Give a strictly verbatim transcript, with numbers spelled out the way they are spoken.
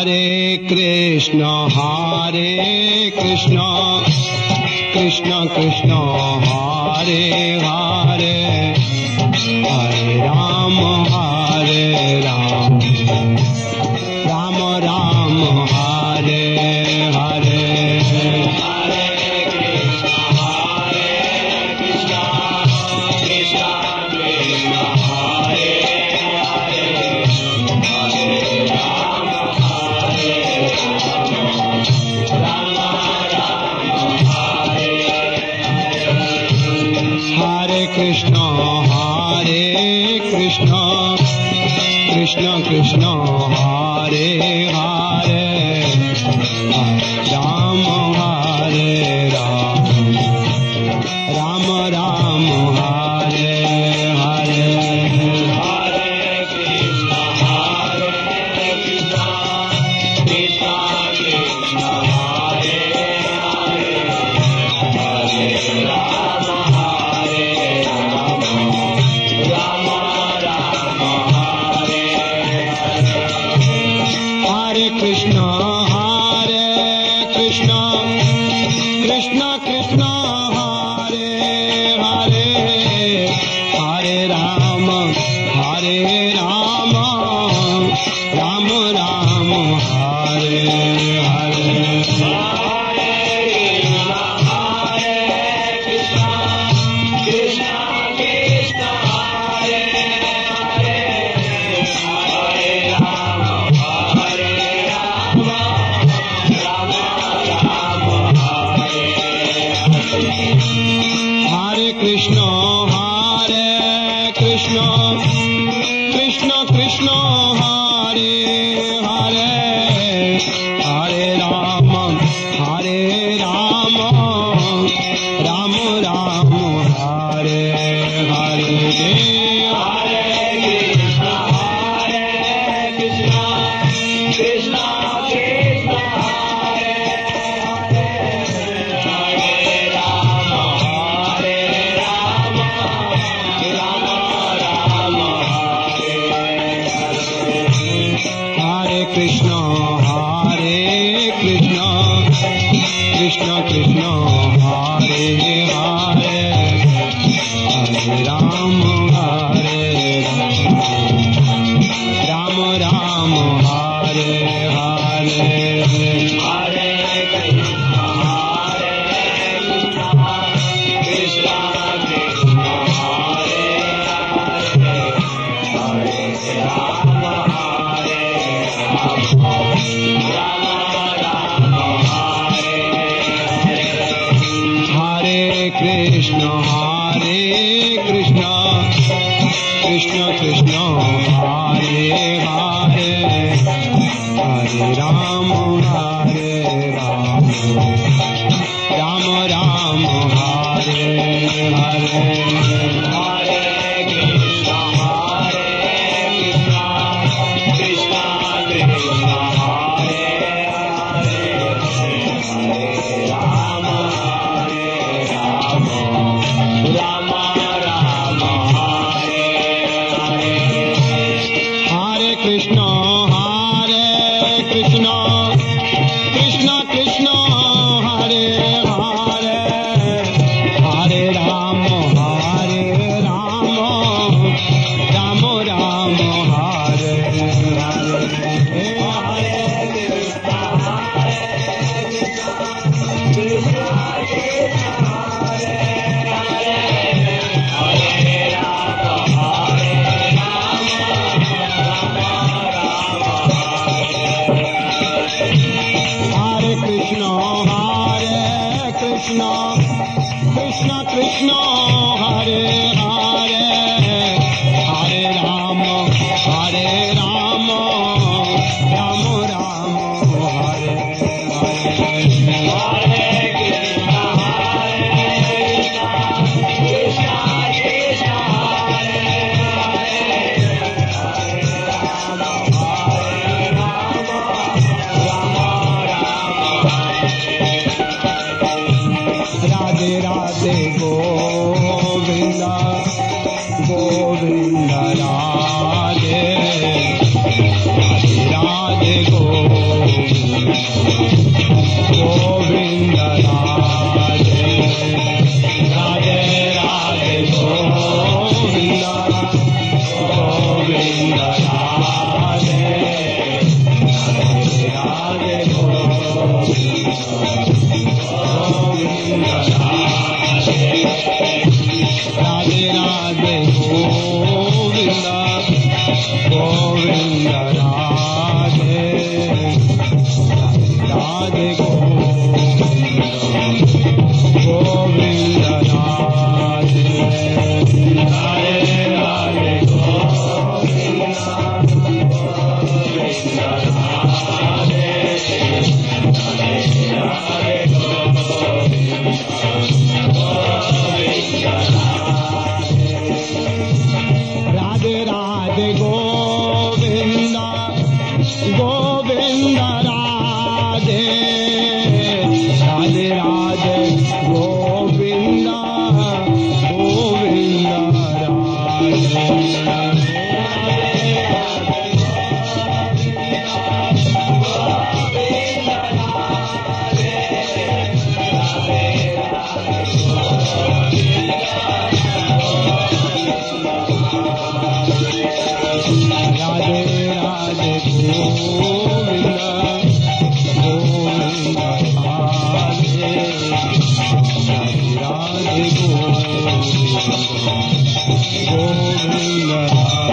Hare Krishna, Hare Krishna, Krishna Krishna, Hare Hare, Hare Rama, Hare Rama, Rama Rama, Hare Hare. Hare Krishna, Hare Krishna, Krishna Krishna, Hare Hare, Hare Rama, Hare Rama, Rama Rama, Hare Hare. Krishna, Hare Krishna, Krishna Krishna, Hare Hare, Hare Rama, Hare Rama, Rama Rama, Hare Hare. Hare Krishna, Hare Krishna, Krishna Krishna, Hare Hare, Hare Rama, Hare Rama, Rama Rama, Hare Hare. Hare Krishna, Hare Krishna, Krishna Krishna, Hare Hare, Hare Rama, Hare Rama, Rama Rama, Hare Hare. Hare Krishna, Hare Krishna, Krishna Krishna, Hare Hare, Hare Rama, Hare Rama, Rama Rama, Hare Hare. Hare Krishna, Hare Krishna, Krishna Krishna, Hare Hare, Hare Rama, Hare Rama, Rama Rama, Hare Hare. Hare Krishna, Hare Krishna, Krishna Krishna, Hare Hare, Hare Rama, Hare Rama, Rama Rama, Hare Hare. Hare Krishna, Hare Krishna, Krishna Krishna, Hare Hare, Hare Rama, Hare Rama, Rama Rama, Hare Hare. Hare Krishna, Hare Krishna, Krishna Krishna, Hare Hare, Hare Rama, Hare Rama, Rama Rama, Hare Hare. Hare Krishna, Hare Krishna, Krishna Krishna, Hare Hare, Hare Rama, Hare Rama, Rama Rama, Hare Hare. Hare Krishna, Hare Krishna, Krishna Krishna, Hare Hare, Hare Rama, Hare Rama, Rama Rama, Hare Hare. Hare Krishna, Hare Krishna, Krishna Krishna, Hare Hare, Hare Rama, Hare Rama, Rama Rama, Hare Hare. Hare Krishna, Hare Krishna, Krishna Krishna, Hare Hare, Hare Rama, Hare Rama, Rama Rama, Hare Krishna, Hare Krishna, Krishna Krishna, Hare Hare, Hare Rama, Hare Rama, Rama Rama, Hare Hare. Hare Krishna, Hare Krishna, Krishna Krishna, Hare Hare, Hare Rama, Hare Rama, Rama Rama, Radhe Radhe Govinda, Govinda Radhe, Radhe Radhe Govinda. Govinda